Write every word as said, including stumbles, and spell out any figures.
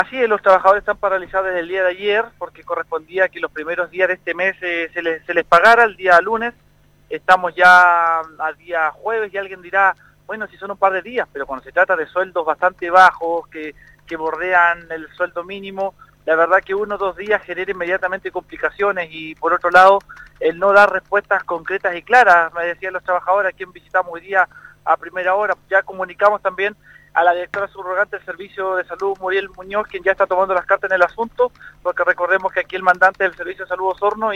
Así es, los trabajadores están paralizados desde el día de ayer porque correspondía que los primeros días de este mes eh, se, les, se les pagara el día lunes. Estamos ya a día jueves y alguien dirá, bueno, si son un par de días, pero cuando se trata de sueldos bastante bajos, que, que bordean el sueldo mínimo, la verdad que uno o dos días genera inmediatamente complicaciones y por otro lado, el no dar respuestas concretas y claras, me decían los trabajadores a quien visitamos hoy día a primera hora, ya comunicamos también a la directora subrogante del Servicio de Salud, Muriel Muñoz, quien ya está tomando las cartas en el asunto, porque recordemos que aquí el mandante del Servicio de Salud Osorno